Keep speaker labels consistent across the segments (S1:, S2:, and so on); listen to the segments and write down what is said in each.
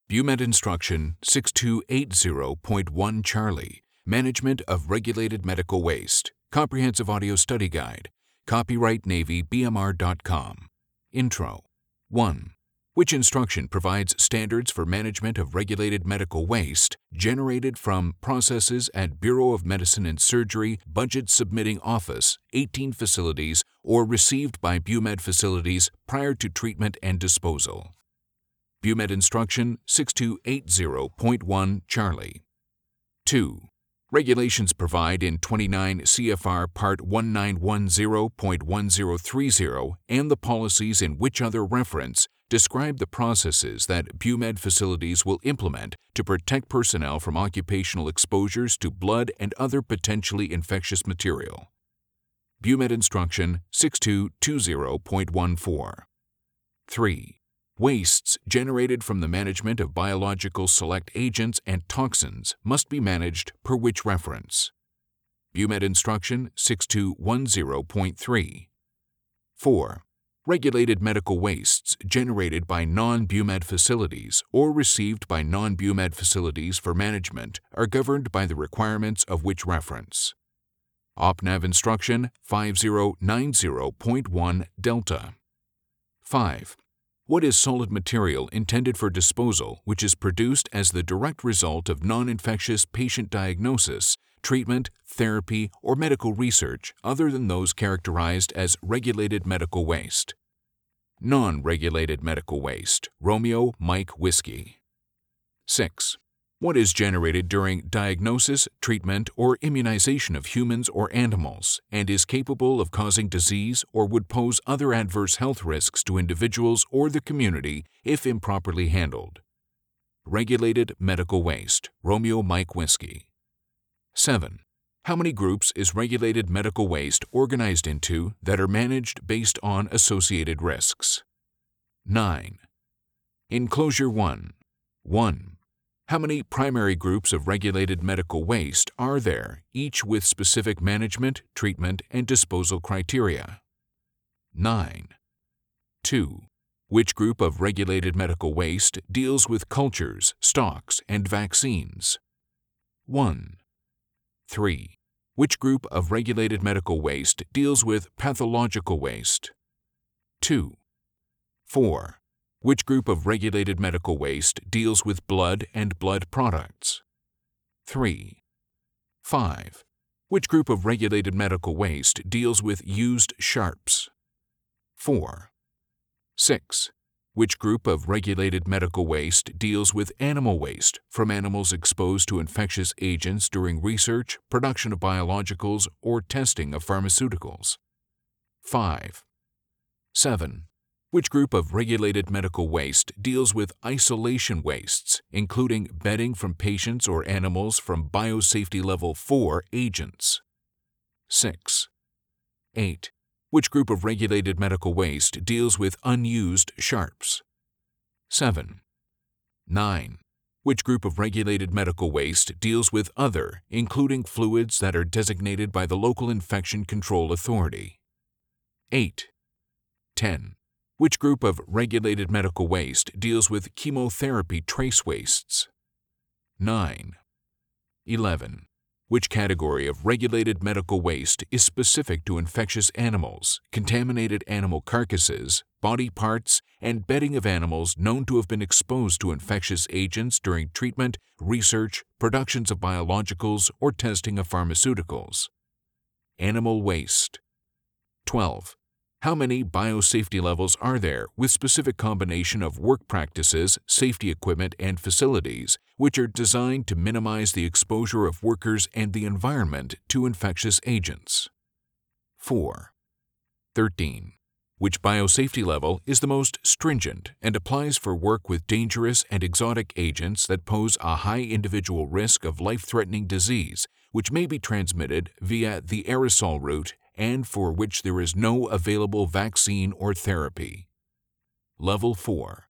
S1: BUMED Instruction 6280.1 Charlie, Management of Regulated Medical Waste, Comprehensive Audio Study Guide, Copyright Navy BMR.com. Intro 1. Which instruction provides standards for management of regulated medical waste generated from processes at Bureau of Medicine and Surgery Budget Submitting Office, 18 facilities, or received by BUMED facilities prior to treatment and disposal. BUMED Instruction 6280.1 Charlie. 2. Regulations provide in 29 CFR Part 1910.1030 and the policies in which other reference describe the processes that BUMED facilities will implement to protect personnel from occupational exposures to blood and other potentially infectious material. BUMED Instruction 6220.14. 3. Wastes generated from the management of biological select agents and toxins must be managed per which reference. BUMED Instruction 6210.3. 4. Regulated medical wastes generated by non-BUMED facilities or received by non-BUMED facilities for management are governed by the requirements of which reference. OPNAV Instruction 5090.1 Delta. 5. What is solid material intended for disposal which is produced as the direct result of non-infectious patient diagnosis, treatment, therapy, or medical research other than those characterized as regulated medical waste? Non-regulated medical waste, Romeo Mike Whiskey. 6. What is generated during diagnosis, treatment, or immunization of humans or animals and is capable of causing disease or would pose other adverse health risks to individuals or the community if improperly handled? Regulated medical waste, Romeo Mike Whiskey. 7. How many groups is regulated medical waste organized into that are managed based on associated risks? 9. Enclosure 1. 1. How many primary groups of regulated medical waste are there, each with specific management, treatment, and disposal criteria? 9. 2. Which group of regulated medical waste deals with cultures, stocks, and vaccines? 1. 3. Which group of regulated medical waste deals with pathological waste? 2. 4. Which group of regulated medical waste deals with blood and blood products? 3. 5. Which group of regulated medical waste deals with used sharps? 4. 6. Which group of regulated medical waste deals with animal waste from animals exposed to infectious agents during research, production of biologicals, or testing of pharmaceuticals? 5. 7. Which group of regulated medical waste deals with isolation wastes, including bedding from patients or animals from biosafety level 4 agents? 6. 8. Which group of regulated medical waste deals with unused sharps? 7. 9. Which group of regulated medical waste deals with other, including fluids that are designated by the local infection control authority? 8. 10. Which group of regulated medical waste deals with chemotherapy trace wastes? 9. 11. Which category of regulated medical waste is specific to infectious animals, contaminated animal carcasses, body parts, and bedding of animals known to have been exposed to infectious agents during treatment, research, productions of biologicals, or testing of pharmaceuticals? Animal waste. 12. How many biosafety levels are there with specific combination of work practices, safety equipment, and facilities which are designed to minimize the exposure of workers and the environment to infectious agents? 4. 13. Which biosafety level is the most stringent and applies for work with dangerous and exotic agents that pose a high individual risk of life-threatening disease which may be transmitted via the aerosol route and for which there is no available vaccine or therapy? Level 4.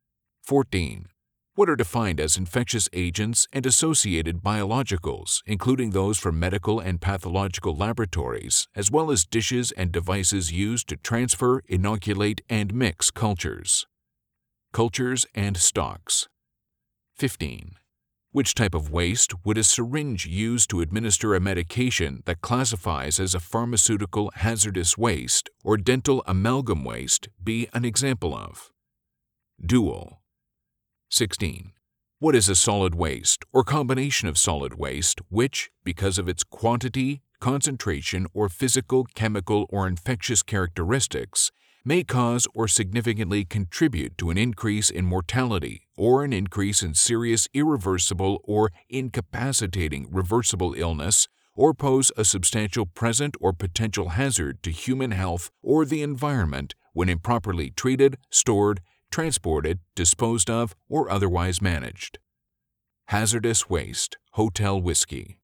S1: 14. What are defined as infectious agents and associated biologicals, including those from medical and pathological laboratories, as well as dishes and devices used to transfer, inoculate, and mix cultures? Cultures and stocks. 15. Which type of waste would a syringe used to administer a medication that classifies as a pharmaceutical hazardous waste or dental amalgam waste be an example of? Dual. 16. What is a solid waste or combination of solid waste which, because of its quantity, concentration, or physical, chemical, or infectious characteristics, may cause or significantly contribute to an increase in mortality or an increase in serious irreversible or incapacitating reversible illness, or pose a substantial present or potential hazard to human health or the environment when improperly treated, stored, transported, disposed of, or otherwise managed? Hazardous waste, hotel whiskey.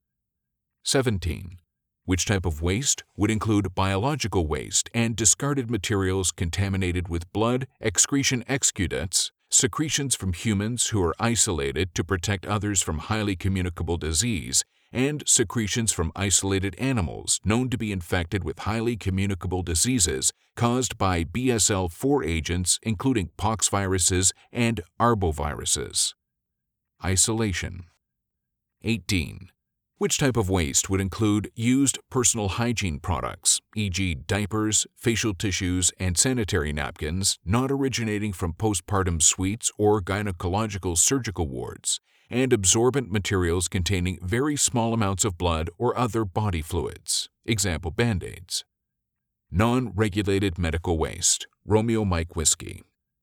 S1: 17. Which type of waste would include biological waste and discarded materials contaminated with blood, excretion exudates, secretions from humans who are isolated to protect others from highly communicable disease, and secretions from isolated animals known to be infected with highly communicable diseases caused by BSL-4 agents including poxviruses and arboviruses? Isolation. 18. Which type of waste would include used personal hygiene products, e.g. diapers, facial tissues, and sanitary napkins not originating from postpartum suites or gynecological surgical wards, and absorbent materials containing very small amounts of blood or other body fluids, example Band-Aids? Non-regulated medical waste, Romeo Mike Whiskey.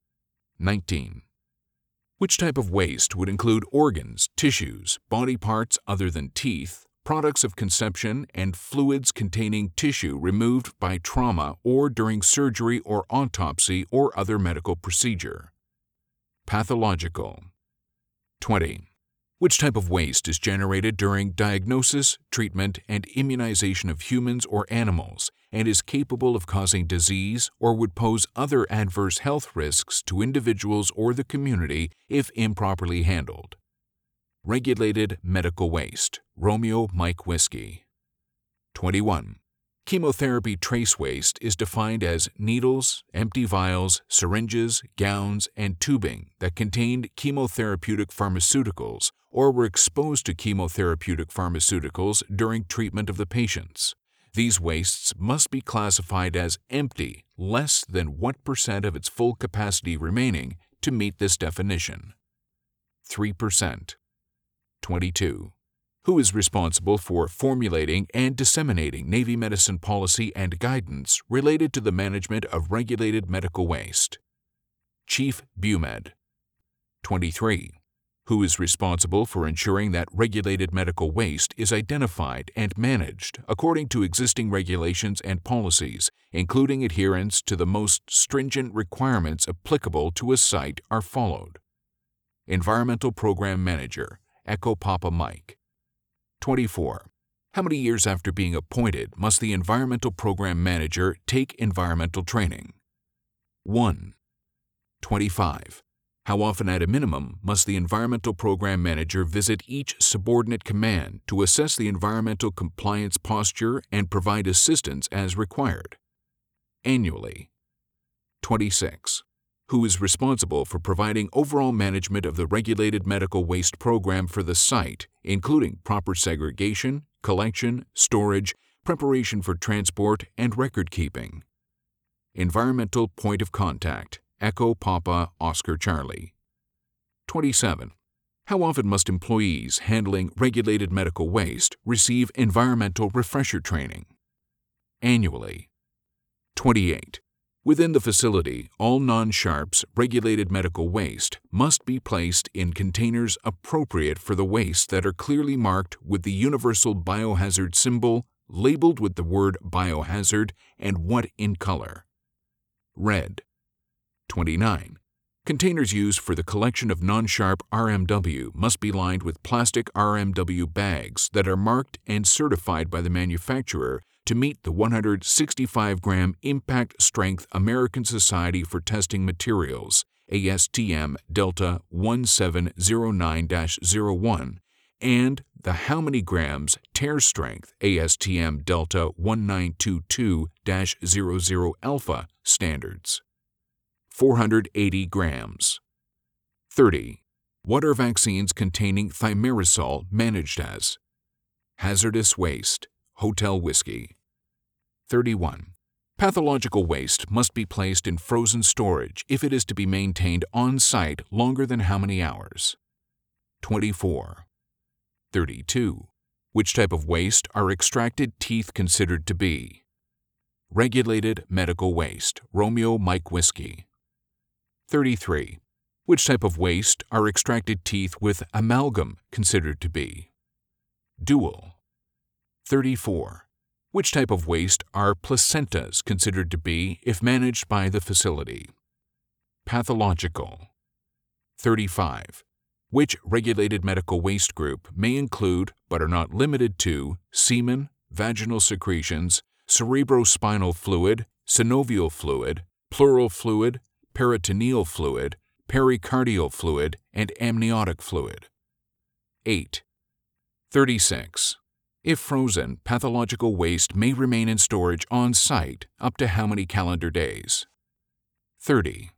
S1: 19. Which type of waste would include organs, tissues, body parts other than teeth, products of conception, and fluids containing tissue removed by trauma or during surgery or autopsy or other medical procedure? Pathological. 20. Which type of waste is generated during diagnosis, treatment, and immunization of humans or animals and is capable of causing disease or would pose other adverse health risks to individuals or the community if improperly handled? Regulated medical waste, Romeo Mike Whiskey. 21. Chemotherapy trace waste is defined as needles, empty vials, syringes, gowns, and tubing that contained chemotherapeutic pharmaceuticals or were exposed to chemotherapeutic pharmaceuticals during treatment of the patients. These wastes must be classified as empty, less than what % of its full capacity remaining to meet this definition? 3%. 22. Who is responsible for formulating and disseminating Navy medicine policy and guidance related to the management of regulated medical waste? Chief BUMED. 23. Who is responsible for ensuring that regulated medical waste is identified and managed according to existing regulations and policies, including adherence to the most stringent requirements applicable to a site are followed? Environmental Program Manager, Echo Papa Mike. 24. How many years after being appointed must the Environmental Program Manager take environmental training? 1. 25. How often at a minimum must the Environmental Program Manager visit each subordinate command to assess the environmental compliance posture and provide assistance as required? Annually. 26. Who is responsible for providing overall management of the regulated medical waste program for the site, including proper segregation, collection, storage, preparation for transport, and record keeping? Environmental Point of Contact, Echo Papa Oscar Charlie. 27. How often must employees handling regulated medical waste receive environmental refresher training? Annually. 28. Within the facility, all non-SHARPS regulated medical waste must be placed in containers appropriate for the waste that are clearly marked with the universal biohazard symbol, labeled with the word biohazard, and what in color? Red. 29. Containers used for the collection of non-SHARP RMW must be lined with plastic RMW bags that are marked and certified by the manufacturer to meet the 165-gram Impact Strength American Society for Testing Materials ASTM Delta 1709-01 and the How Many Grams Tear Strength ASTM Delta 1922-00 Alpha standards. 480 grams. 30. What are vaccines containing thimerosal managed as? Hazardous waste, hotel whiskey. 31. Pathological waste must be placed in frozen storage if it is to be maintained on-site longer than how many hours? 24. 32. Which type of waste are extracted teeth considered to be? Regulated medical waste, Romeo Mike Whiskey. 33. Which type of waste are extracted teeth with amalgam considered to be? Dual. 34. Which type of waste are placentas considered to be if managed by the facility? Pathological. 35. Which regulated medical waste group may include, but are not limited to, semen, vaginal secretions, cerebrospinal fluid, synovial fluid, pleural fluid, peritoneal fluid, pericardial fluid, and amniotic fluid? 8. 36. If frozen, pathological waste may remain in storage on-site up to how many calendar days? 30.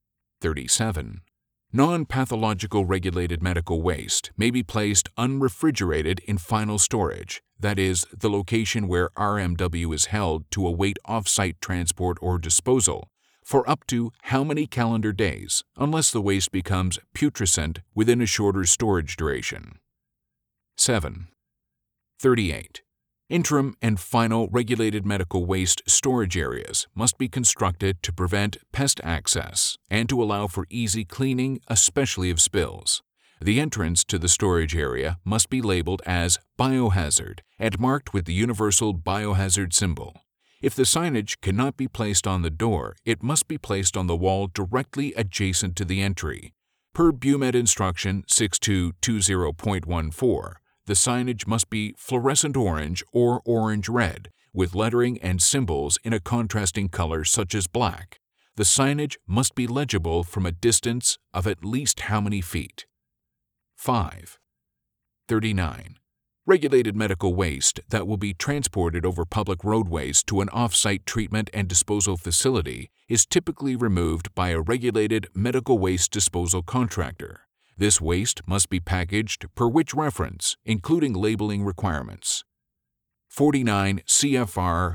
S1: 37. Non-pathological regulated medical waste may be placed unrefrigerated in final storage, that is, the location where RMW is held to await off-site transport or disposal, for up to how many calendar days, unless the waste becomes putrescent within a shorter storage duration? 7. 38. Interim and final regulated medical waste storage areas must be constructed to prevent pest access and to allow for easy cleaning, especially of spills. The entrance to the storage area must be labeled as biohazard and marked with the universal biohazard symbol. If the signage cannot be placed on the door, it must be placed on the wall directly adjacent to the entry. Per BUMED Instruction 6220.14, the signage must be fluorescent orange or orange red, with lettering and symbols in a contrasting color such as black. The signage must be legible from a distance of at least how many feet? 5. 39. Regulated medical waste that will be transported over public roadways to an off-site treatment and disposal facility is typically removed by a regulated medical waste disposal contractor. This waste must be packaged per which reference, including labeling requirements? 49 CFR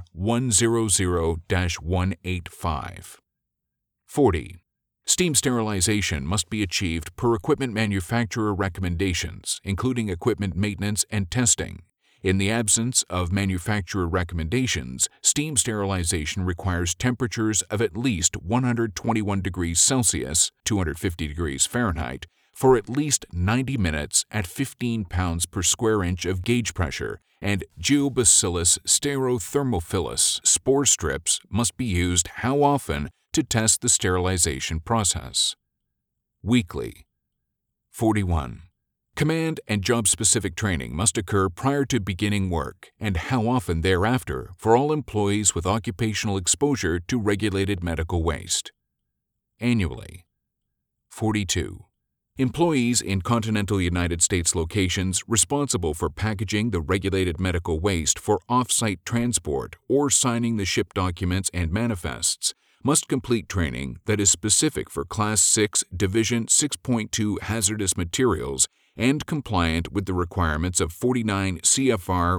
S1: 100-185. 40. Steam sterilization must be achieved per equipment manufacturer recommendations, including equipment maintenance and testing. In the absence of manufacturer recommendations, steam sterilization requires temperatures of at least 121 degrees Celsius, 250 degrees Fahrenheit, for at least 90 minutes at 15 pounds per square inch of gauge pressure, and Geobacillus stereothermophilus spore strips must be used how often to test the sterilization process? Weekly. 41. Command and job-specific training must occur prior to beginning work and how often thereafter for all employees with occupational exposure to regulated medical waste? Annually. 42. Employees in continental United States locations responsible for packaging the regulated medical waste for off-site transport or signing the ship documents and manifests must complete training that is specific for Class 6 Division 6.2 hazardous materials and compliant with the requirements of 49 CFR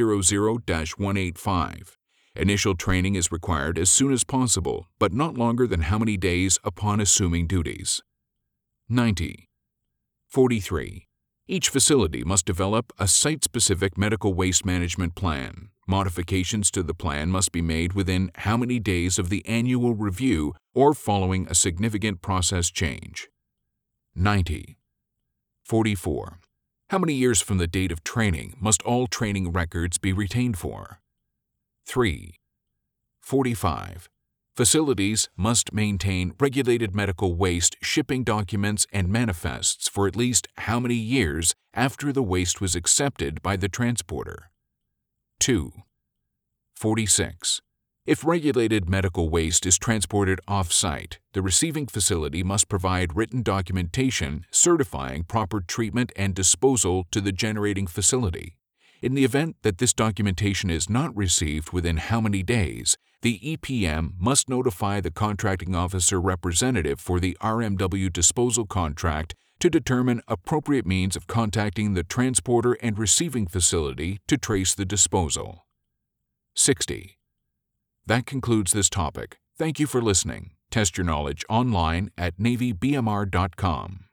S1: 100-185. Initial training is required as soon as possible, but not longer than how many days upon assuming duties? 90. 43. Each facility must develop a site-specific medical waste management plan. Modifications to the plan must be made within how many days of the annual review or following a significant process change? 90. 44. How many years from the date of training must all training records be retained for? 3. 45. Facilities must maintain regulated medical waste shipping documents and manifests for at least how many years after the waste was accepted by the transporter? 2. 46. If regulated medical waste is transported off-site, the receiving facility must provide written documentation certifying proper treatment and disposal to the generating facility. In the event that this documentation is not received within how many days, the EPM must notify the contracting officer representative for the RMW disposal contract to determine appropriate means of contacting the transporter and receiving facility to trace the disposal. 60. That concludes this topic. Thank you for listening. Test your knowledge online at NavyBMR.com.